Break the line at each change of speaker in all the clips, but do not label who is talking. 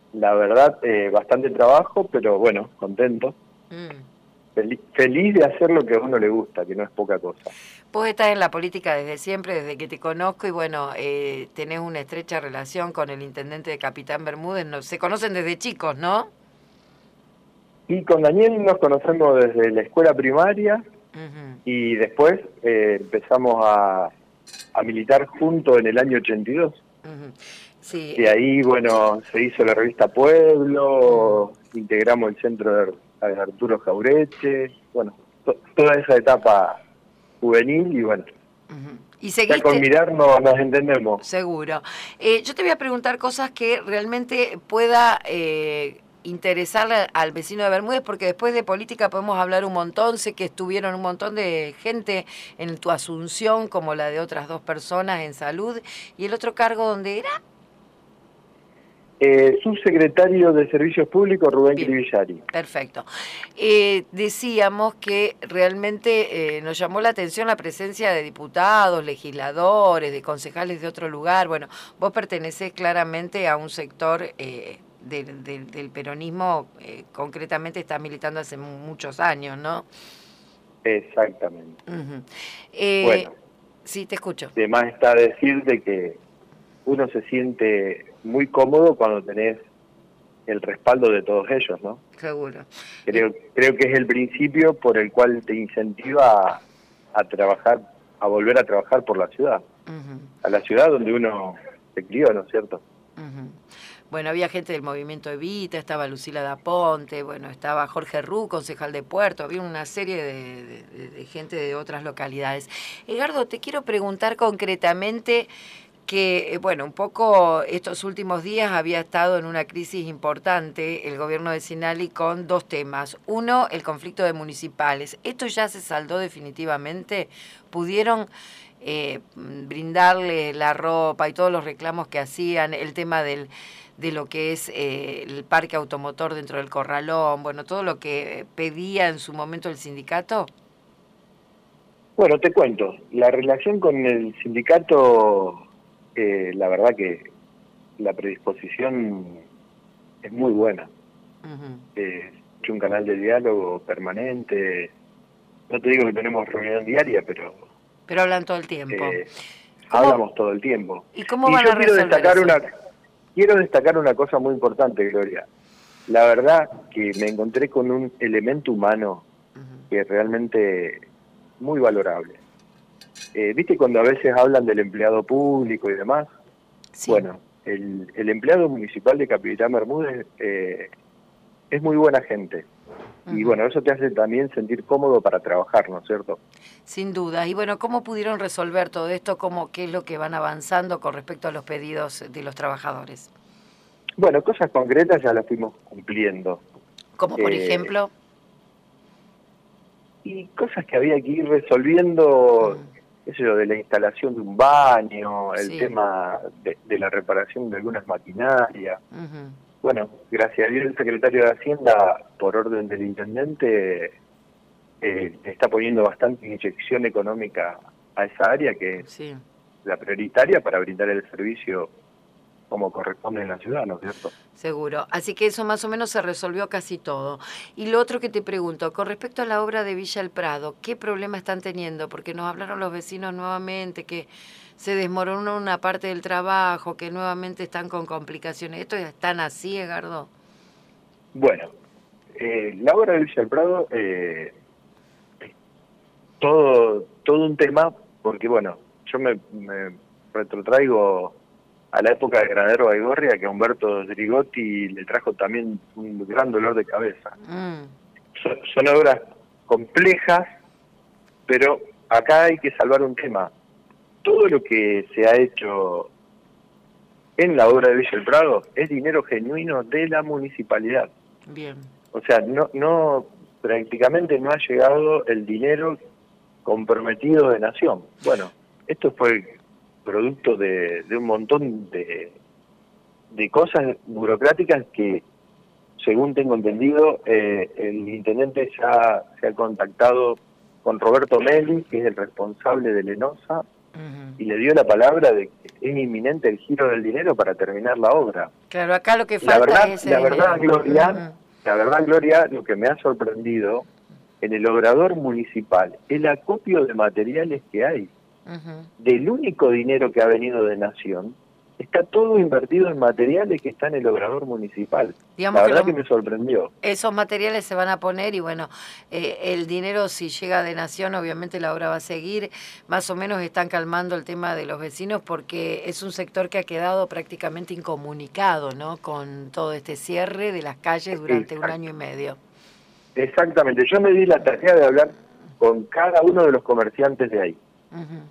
La verdad, bastante trabajo, pero bueno, contento.
Mm.
Feliz de hacer lo que a uno le gusta, que no es poca cosa.
Vos estás en la política desde siempre, desde que te conozco, y bueno, tenés una estrecha relación con el intendente de Capitán Bermúdez. No, se conocen desde chicos, ¿no?
Y con Daniel nos conocemos desde la escuela primaria
Ujú,
y después empezamos a militar juntos en el año 82.
ujú. Sí,
De ahí, bueno, se hizo la revista
mm,
Pueblo, integramos el centro de Arturo Jaureche, bueno, toda esa etapa juvenil y bueno,
ujú. Y
ya con
seguiste,
mirar nos entendemos.
seguro. Yo te voy a preguntar cosas que realmente pueda interesarle al vecino de Bermúdez, porque después de política podemos hablar un montón. Sé que estuvieron un montón de gente en tu asunción, como la de otras dos personas en salud. ¿Y el otro cargo dónde era?
Subsecretario de Servicios Públicos, Rubén
Bien,
Crivillari.
perfecto. Decíamos que realmente nos llamó la atención la presencia de diputados, legisladores, de concejales de otro lugar. Bueno, vos pertenecés claramente a un sector del peronismo, concretamente estás militando hace muchos años, ¿no?
Exactamente.
Ujú. Eh,
Bueno,
sí, te escucho.
de más está decir de que uno se siente muy cómodo cuando tenés el respaldo de todos ellos, ¿no?
Seguro. Y,
Creo que es el principio por el cual te incentiva a trabajar, a volver a trabajar por
ujú.
a la ciudad donde uno se crió, ¿no es cierto?
Ujú. Bueno, había gente del movimiento Evita, estaba Lucila Daponte, bueno, estaba Jorge Ru, concejal de Puerto, había una serie de gente de otras localidades. Edgardo, te quiero preguntar concretamente que, bueno, un poco estos últimos días había estado en una crisis importante el gobierno de Sinali con dos temas. Uno, el conflicto de municipales. ¿Esto ya se saldó definitivamente? ¿Pudieron brindarle la ropa y todos los reclamos que hacían, el tema de lo que es el parque automotor dentro del corralón, bueno, todo lo que pedía en su momento el sindicato?
Bueno, te cuento, la relación con el sindicato, la verdad que la predisposición es muy buena.
Ujú.
Es un canal de diálogo permanente. No te digo que tenemos reunión diaria, pero
Pero hablan todo el tiempo.
eh,
¿Cómo,
hablamos todo el tiempo.
¿Y cómo
Y
van
yo
a resolver eso?
quiero destacar una cosa muy importante, Gloria. La verdad que me encontré con un elemento humano
Ujú.
que es realmente muy valorable. ¿Viste cuando a veces hablan del empleado público y demás?
Sí.
Bueno, el empleado municipal de Capitán Bermúdez es muy buena gente. Y
Ujú.
bueno, eso te hace también sentir cómodo para trabajar, ¿no es cierto?
Sin duda. Y bueno, ¿cómo pudieron resolver todo esto? ¿Qué es lo que van avanzando con respecto a los pedidos de los trabajadores?
Bueno, cosas concretas ya las fuimos cumpliendo.
Como por
Eh,
ejemplo,
y cosas que había que ir resolviendo,
mm,
qué sé yo, de la instalación de un baño, el
sí,
tema de la reparación de algunas maquinarias.
ujú,
Bueno, gracias a Dios el secretario de Hacienda, por orden del intendente, está poniendo bastante inyección económica a esa área, que es
sí.
la prioritaria para brindar el servicio como corresponde en la ciudad, ¿no es cierto?
Seguro. Así que eso más o menos se resolvió casi todo. Y lo otro que te pregunto, con respecto a la obra de Villa El Prado, ¿qué problema están teniendo? Porque nos hablaron los vecinos nuevamente que se desmoronó una parte del trabajo, que nuevamente están con complicaciones. ¿Esto es tan así, Edgardo?
Bueno, la obra de Villa del Prado, todo un tema, porque bueno, yo me retrotraigo a la época de Granadero Baigorria, que a Humberto Drigotti le trajo también un gran dolor de cabeza.
Mm,
Son obras complejas, pero acá hay que salvar un tema. Todo lo que se ha hecho en la obra de Villa El Prado es dinero genuino de la municipalidad.
bien.
O sea, prácticamente no ha llegado el dinero comprometido de Nación. Bueno, esto fue producto de un montón de cosas burocráticas que, según tengo entendido, el intendente ya se ha contactado con Roberto Meli, que es el responsable de Lenosa, y le dio la palabra de que es inminente el giro del dinero para terminar la obra.
Claro, acá lo que falta es
La verdad, Gloria,
Ujú.
la verdad, Gloria, lo que me ha sorprendido en el obrador municipal, el acopio de materiales que hay.
Ujú.
Del único dinero que ha venido de Nación, está todo invertido en materiales que está en el obrador municipal.
Digamos
La
que
verdad que me sorprendió.
esos materiales se van a poner y bueno, el dinero si llega de Nación, obviamente la obra va a seguir. Más o menos están calmando el tema de los vecinos porque es un sector que ha quedado prácticamente incomunicado, ¿no? Con todo este cierre de las calles durante un año y medio.
Exactamente. Yo me di la tarea de hablar con cada uno de los comerciantes de ahí.
Ujú.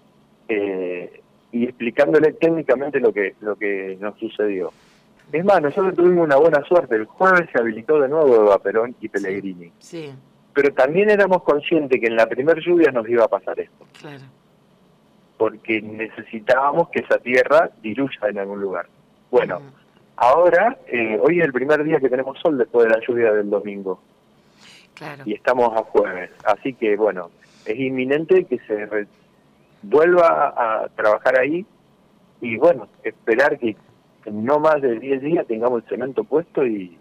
Y explicándole técnicamente lo que nos sucedió. Es más, nosotros tuvimos una buena suerte. El jueves se habilitó de nuevo Eva Perón y Pellegrini.
Sí, sí,
Pero también éramos conscientes que en la primer lluvia nos iba a pasar esto.
claro.
Porque necesitábamos que esa tierra diluya en algún lugar. Bueno,
Ujú.
ahora, hoy es el primer día que tenemos sol después de la lluvia del domingo.
Claro.
Y estamos a jueves. Así que, bueno, es inminente que se vuelva a trabajar ahí y, bueno, esperar que en no más de 10 días tengamos el cemento puesto y...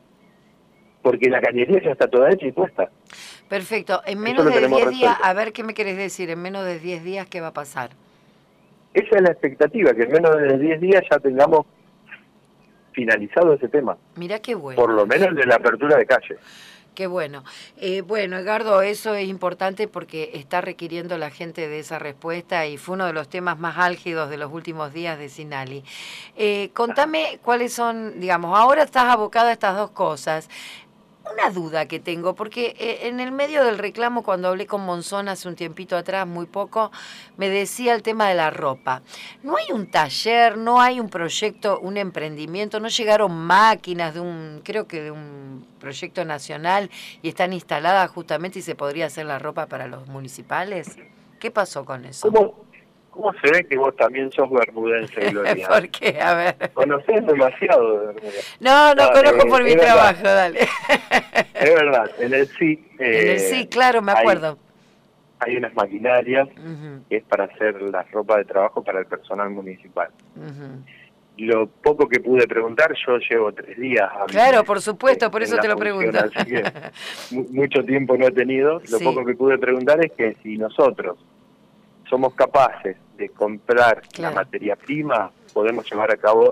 Porque la cañería ya está toda hecha y puesta.
Perfecto. En
Eso
menos
lo
de
tenemos
10 días,
resuelto.
a ver qué me querés decir, en menos de 10 días, ¿qué va a pasar?
Esa es la expectativa, que en menos de 10 días ya tengamos finalizado ese tema.
Mirá qué bueno.
Por lo menos de la apertura de calle.
Qué bueno. Bueno, Edgardo, eso es importante porque está requiriendo la gente de esa respuesta y fue uno de los temas más álgidos de los últimos días de Sinali. Contame cuáles son, digamos, ahora estás abocado a estas dos cosas. Una duda que tengo, porque en el medio del reclamo, cuando hablé con Monzón hace un tiempito atrás, muy poco, me decía el tema de la ropa. No hay un taller, no hay un proyecto, un emprendimiento, no llegaron máquinas creo que de un proyecto nacional y están instaladas justamente y se podría hacer la ropa para los municipales. ¿Qué pasó con eso?
¿Cómo se ve que vos también sos bermudense, Gloria?
¿Por qué? A ver.
Conocés demasiado de Bermuda.
No conozco por mi trabajo, dale.
Es verdad, en el SIC
Sí, claro, me acuerdo.
Hay unas maquinarias
Uh-huh.
que es para hacer la ropa de trabajo para el personal municipal.
Uh-huh.
Lo poco que pude preguntar, yo llevo 3 días.
Claro, por supuesto, por eso te lo
función,
pregunto.
así que mucho tiempo no he tenido. Lo
Sí.
poco que pude preguntar es que si nosotros somos capaces de comprar la materia prima, podemos llevar a cabo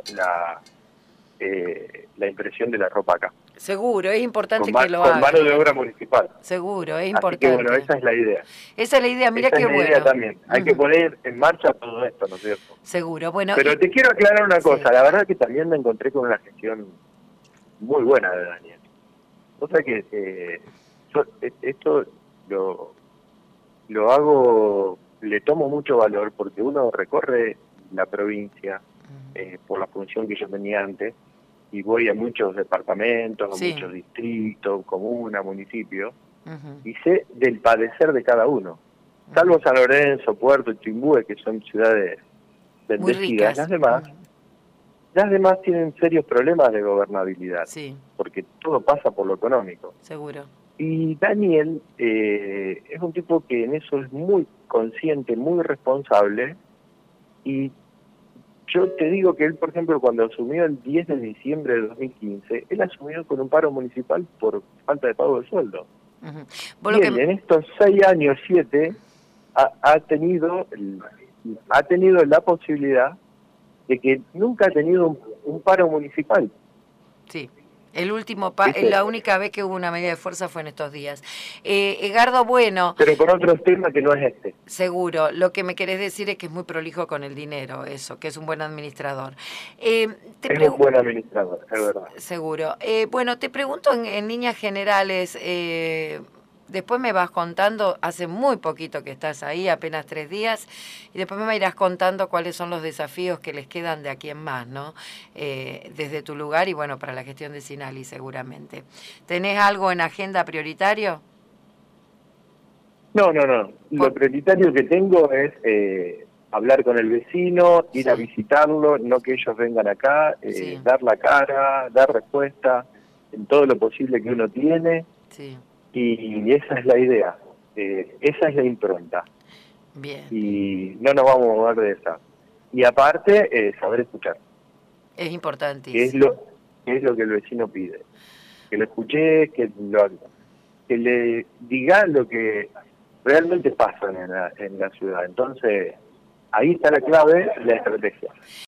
la impresión de la ropa acá.
Seguro, es importante
que lo haga. Con mano de obra municipal.
Seguro, es
importante. Así que bueno, esa es la idea.
Esa es la idea, mira qué bueno. Esa es la idea
también. Hay que poner en marcha todo esto, ¿no es cierto?
Seguro, bueno.
Pero te quiero aclarar una cosa, la verdad que también me encontré con una gestión muy buena de Daniel. O sea que yo esto lo hago, le tomo mucho valor porque uno recorre la provincia por la función que yo tenía antes y voy a muchos departamentos, a muchos distritos, comunas, municipios y sé del padecer de cada uno. Salvo San Lorenzo, Puerto, Chimbúe, que son ciudades bendecidas, las demás tienen serios problemas de gobernabilidad, porque todo pasa por lo económico.
Seguro.
Y Daniel es un tipo que en eso es muy consciente, muy responsable, y yo te digo que él, por ejemplo, cuando asumió el 10 de diciembre de 2015, él asumió con un paro municipal por falta de pago de sueldo. Y él en estos 6 años, 7, ha tenido la posibilidad de que nunca ha tenido un paro municipal.
Sí. El último la única vez que hubo una medida de fuerza fue en estos días. Edgardo, bueno...
Pero por otros temas que no es este.
Seguro. Lo que me querés decir es que es muy prolijo con el dinero, eso, que es un buen administrador.
Es un buen administrador, es verdad.
Seguro. Bueno, te pregunto en líneas generales... después me vas contando, hace muy poquito que estás ahí, apenas 3 días, y después me irás contando cuáles son los desafíos que les quedan de aquí en más, ¿no? Desde tu lugar y bueno, para la gestión de Sinali seguramente. ¿Tenés algo en agenda prioritario?
No. Lo prioritario que tengo es hablar con el vecino, ir a visitarlo, no que ellos vengan acá, dar la cara, dar respuesta en todo lo posible que uno tiene.
Sí.
Y esa es la idea, esa es la impronta.
Bien.
Y no nos vamos a mover de esa. Y aparte, saber escuchar,
Es
que
importantísimo.
que es lo que el vecino pide. Que lo escuché, que le diga lo que realmente pasa en la ciudad. Entonces, ahí está la clave, la estrategia.